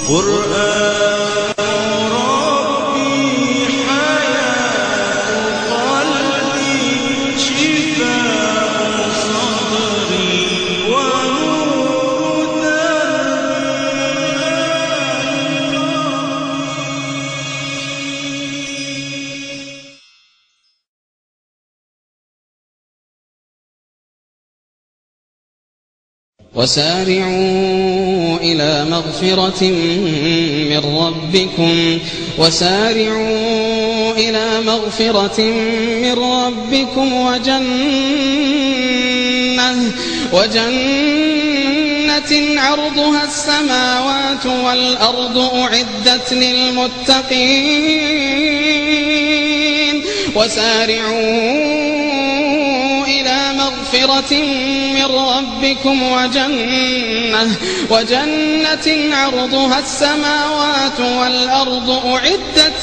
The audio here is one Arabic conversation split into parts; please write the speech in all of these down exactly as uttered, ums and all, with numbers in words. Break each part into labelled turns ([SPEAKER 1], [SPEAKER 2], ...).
[SPEAKER 1] قرآن ربي حياة قلبي شفاء صدري ونور
[SPEAKER 2] وسارعوا إلى مغفرة من ربكم وسارعوا إلى مغفرة من ربكم وجنة وجنة عرضها السماوات والأرض أعدت للمتقين وسارعوا مغفرة من ربكم وجنة وجنة عرضها السماوات والأرض أعدت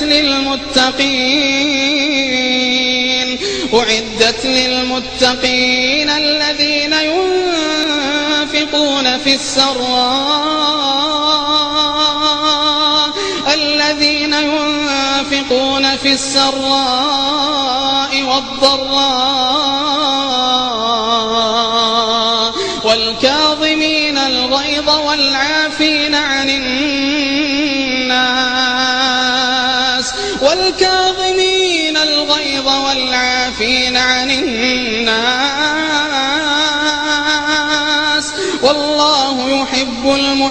[SPEAKER 2] للمتقين أعدت للمتقين الذين ينفقون في السراء الذين ينفقون في السراء والضراء والكاظمين الغيظ والعافين عن الناس والكاظمين الغيظ والعافين عن الناس والله يحب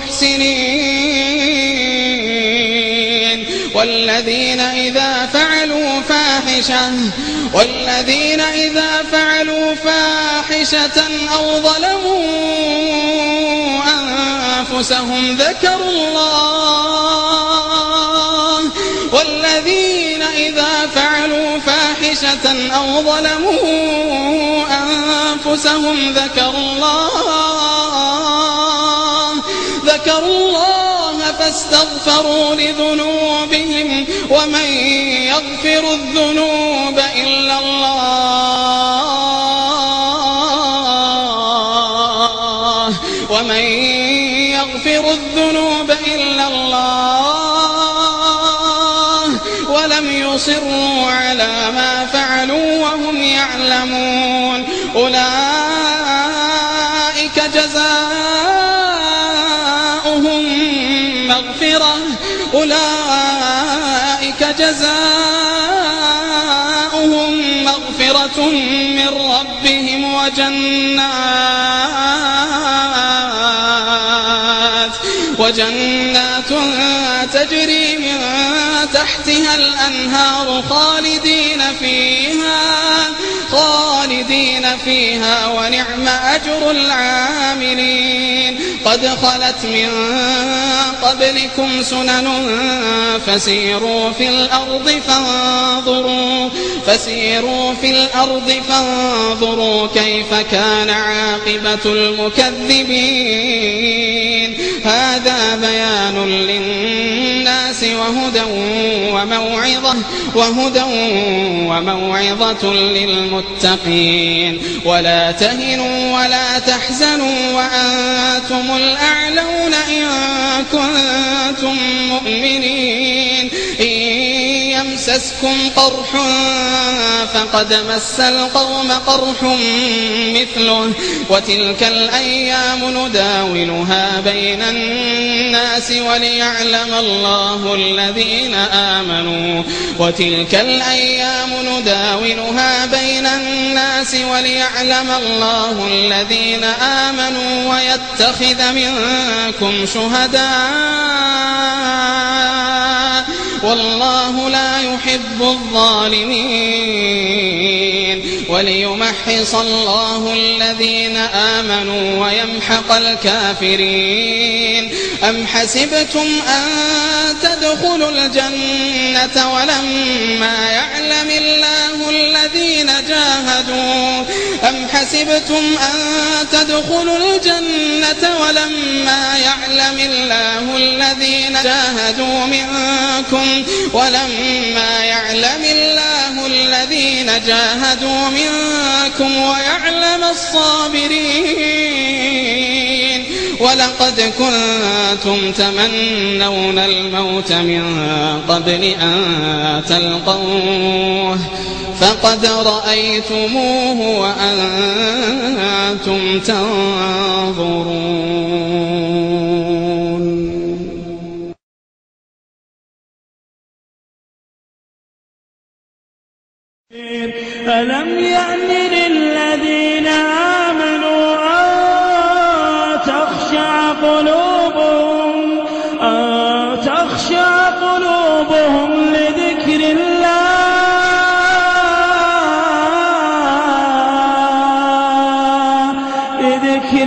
[SPEAKER 2] المحسنين والذين إذا فعلوا فاحشة والذين إذا فعلوا فاحشة أو ظلموا أنفسهم ذكروا الله والذين إذا فعلوا فاحشة أو ظلموا أنفسهم ذكروا الله ذكروا الله فاستغفروا لذنوبهم ومن يغفر الذنوب إلا الله ومن يغفر الذنوب إلا الله ولم يصروا على ما فعلوا وهم يعلمون أولئك جزاؤهم مغفرة أولئك جزاؤهم مغفرة من ربهم وجنات وجنات تجري من تحتها الأنهار خالدين فيها خالدين فيها ونعم أجر العاملين قد خلت من قبلكم سنن فسيروا في الأرض فانظروا فسيروا في الأرض فانظروا كيف كان عاقبة المكذبين هذا بيان للناس وهدى وموعظة وهدى وموعظة للمتقين ولا تهنوا ولا تحزنوا وأنتم الأعلون إن كنتم مؤمنين إن يمسسكم قرح فقد مس القوم قرح مثله وتلك الأيام نداولها بين الناس وليعلم الله الذين آمنوا وتلك الأيام نداولها بين الناس وليعلم الله الذين آمنوا ويتخذ منكم شهداء والله لا يحب الظالمين وليمحص الله الذين آمنوا ويمحق الكافرين أم حسبتم أن تدخلوا الجنة ولما يعلم الله الذين جاهدوا أم حسبتم أن تدخلوا الجنة ولما يعلم الله الذين جاهدوا منكم ولما يعلم الله الذين جاهدوا منكم ويعلم الصابرين ولقد كنتم تمنون الموت من قبل أن تلقوه فقد رأيتموه وأنتم تنظرون.
[SPEAKER 3] ألم يأن للذين آمنوا أن تخشع قلوبهم أن تخشع قلوبهم لذكر الله لذكر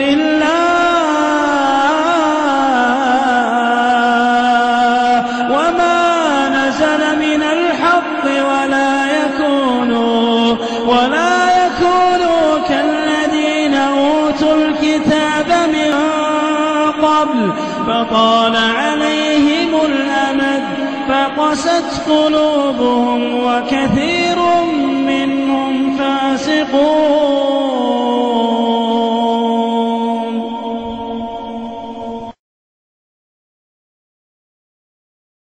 [SPEAKER 3] الله وما نزل من الحق ولا يكونوا ولا يكونوا كالذين أوتوا الكتاب من قبل فطال عليهم الأمد فقست قلوبهم وكثير منهم فاسقون.